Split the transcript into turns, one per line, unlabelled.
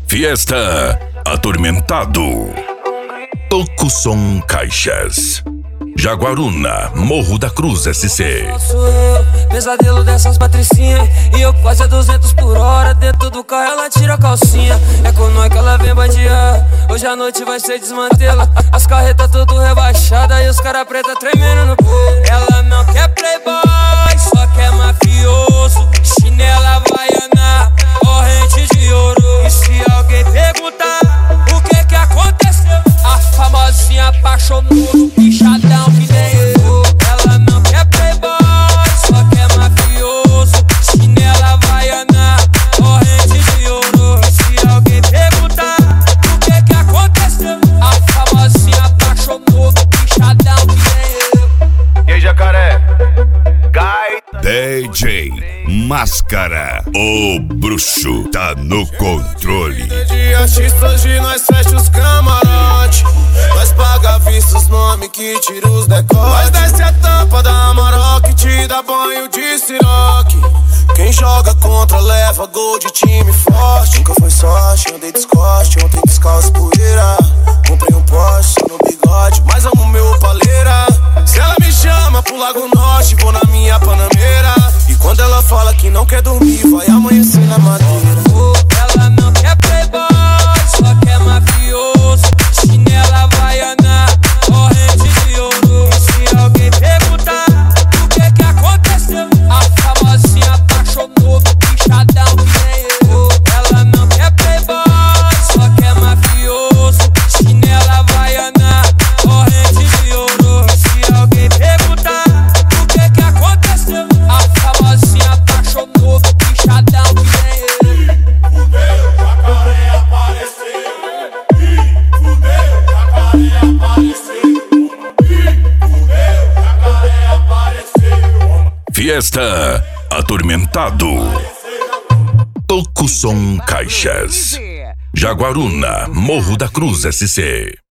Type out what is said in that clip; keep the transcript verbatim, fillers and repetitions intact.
Fiesta Atormentado. Tokusson Caixas. Jaguaruna, Morro da Cruz S C.
Sou eu, pesadelo dessas patricinhas. E eu quase a duzentos por hora. Dentro do carro ela tira a calcinha. É com nós que ela vem bandear. Hoje a noite vai ser desmantela. As carretas tudo rebaixadas e os cara preta tremendo no peito. Ela não quer playboy, só quer mafioso. Chinela havaiana, corrente de ouro. E se alguém perguntar o que que aconteceu, a famosinha apaixonou do bichadão que nem eu. Ela não quer playboy, só quer mafioso. Chinela havaiana, corrente de ouro. E se alguém perguntar o que que aconteceu, a famosinha apaixonou do bichadão que nem eu.
E aí, jacaré? Gaita.
D J Máscara, o bruxo tá no controle.
De artista hoje nós fecha os camarote. Nós paga vista os nomes que tira os decotes. Nós desce a tampa da Amarok, te dá banho de siroque. Quem joga contra leva gol de time forte. Nunca foi sorte, andei descoste, ontem descalço poeira. Comprei um Porsche só no bigode, mas amo meu paleira. Se ela me chama pro Lago Norte, vou na minha Panameira. E quando ela fala que não quer dormir, vai amanhecer na madeira.
Oh, ela não quer playboy, só quer mafioso. Chinela havaiana, corrente de ouro. E se alguém perguntar o que que aconteceu, a famosinha apaixonou do bichadão que nem eu. Ela não quer playboy, só quer mafioso. Chinela havaiana, corrente de ouro. E se alguém perguntar o que que aconteceu, a famosinha apaixonou do bichadão que nem eu.
Fudeu, jacaré apareceu. Fudeu, jacaré apareceu. Fudeu, jacaré apareceu.
Fiesta Atormentado. Tokusson Caixas. Jaguaruna, Morro da Cruz S C.